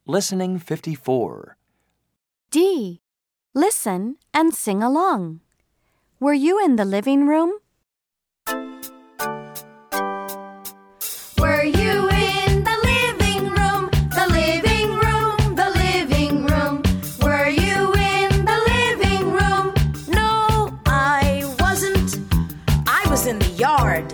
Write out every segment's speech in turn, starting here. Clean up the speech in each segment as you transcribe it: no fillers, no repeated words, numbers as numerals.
Listening 54. D. Listen and sing along. Were you in the living room? Were you in the living room? The living room, the living room. Were you in the living room? No, I wasn't. I was in the yard.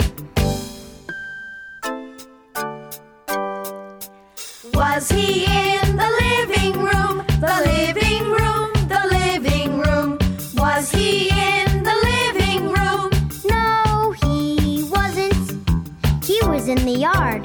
Was he in the living room? The living room, the living room. Was he in the living room? No, he wasn't. He was in the yard.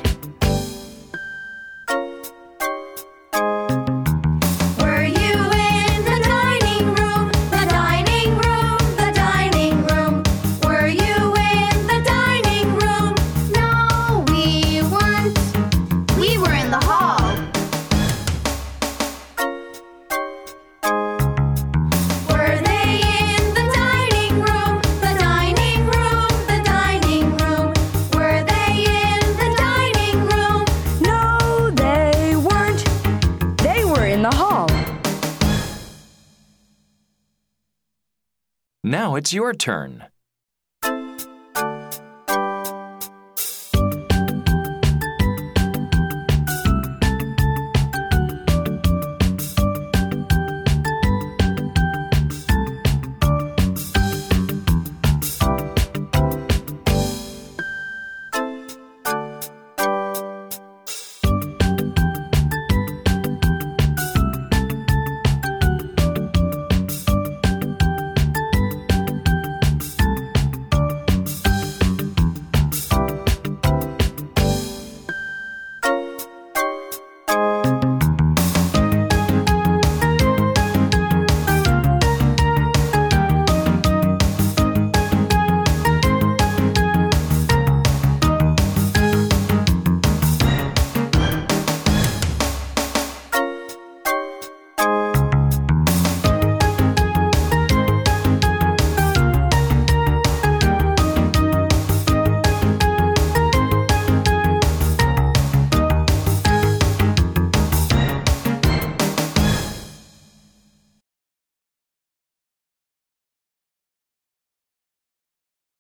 Were you in the dining room? The dining room, the dining room. Were you in the dining room? No, we weren't. We were in the hall. Were they in the dining room? The dining room, the dining room. Were they in the dining room? No, they weren't. They were in the hall. Now it's your turn.